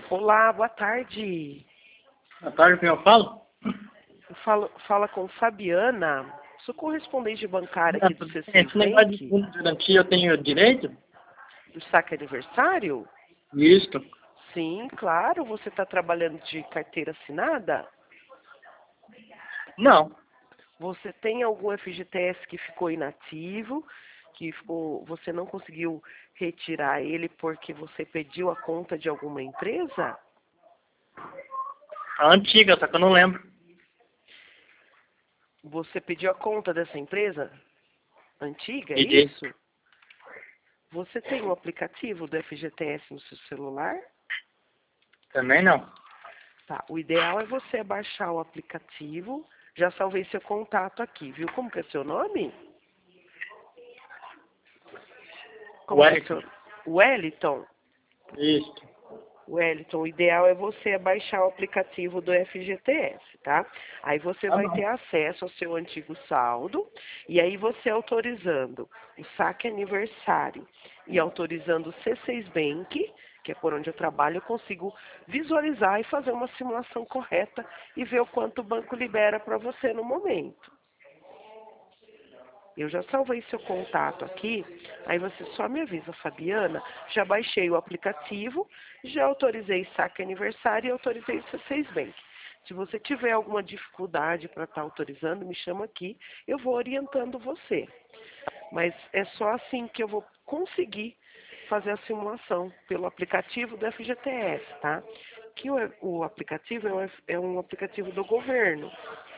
Olá, boa tarde. À tarde, quem eu falo? Fala com Fabiana. Sou correspondente bancária aqui do C6 Esse negócio de Bank, fundo de garantia eu tenho direito? do saque aniversário. Isto. Sim, claro. Você está trabalhando de carteira assinada? Não. Você tem algum FGTS que ficou inativo, você não conseguiu retirar ele porque você pediu a conta de alguma empresa? A antiga, só que eu não lembro. Você pediu a conta dessa empresa antiga, é Pedi. isso? Você tem o aplicativo do FGTS no seu celular? Também não. Tá, o ideal é você baixar o aplicativo. Já salvei seu contato aqui, viu? Como que é seu nome? Como que é Wellington. seu... Wellington? Isto. Wellington, o ideal é você baixar o aplicativo do FGTS, tá? Aí você Tá vai bom. ter acesso ao seu antigo saldo, e aí você autorizando o saque aniversário e autorizando o C6 Bank, que é por onde eu trabalho, eu consigo visualizar e fazer uma simulação correta e ver o quanto o banco libera para você no momento. Eu já salvei seu contato aqui, aí você só me avisa, Fabiana, já baixei o aplicativo, já autorizei saque aniversário e autorizei o C6 Bank. Se você tiver alguma dificuldade para estar autorizando, me chama aqui, eu vou orientando você. Mas é só assim que eu vou conseguir fazer a simulação pelo aplicativo do FGTS, tá? Que o aplicativo é um aplicativo do governo.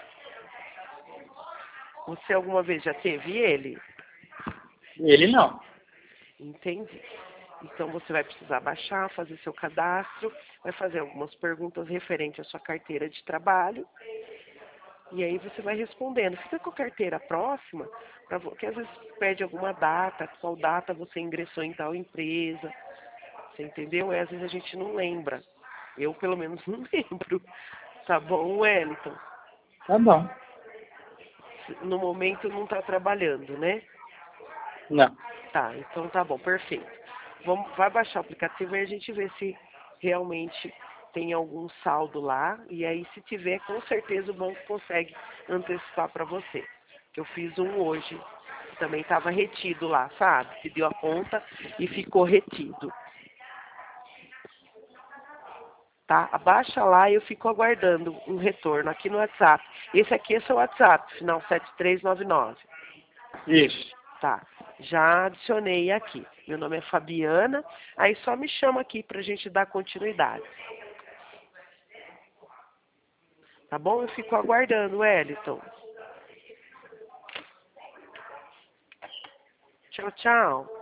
Você alguma vez já teve ele? Ele não. Entendi. Então você vai precisar baixar, fazer seu cadastro, vai fazer algumas perguntas referentes à sua carteira de trabalho e aí você vai respondendo. Fica com a carteira próxima, porque às vezes pede alguma data, qual data você ingressou em tal empresa, você entendeu? E às vezes a gente não lembra. Eu pelo menos não lembro. Tá bom, Wellington? Tá bom. No momento não está trabalhando, né? Não. Tá, então tá bom, perfeito. Vai baixar o aplicativo e a gente vê se realmente tem algum saldo lá. E aí, se tiver, com certeza o banco consegue antecipar para você. Que eu fiz um hoje, que também estava retido lá, sabe? Pediu a conta e ficou retido. Tá? Abaixa lá e eu fico aguardando um retorno aqui no WhatsApp. Esse aqui é seu WhatsApp, final 7399. Isso. Tá, já adicionei aqui. Meu nome é Fabiana, aí só me chama aqui pra gente dar continuidade. Tá bom? Eu fico aguardando, Wellington. Tchau, tchau.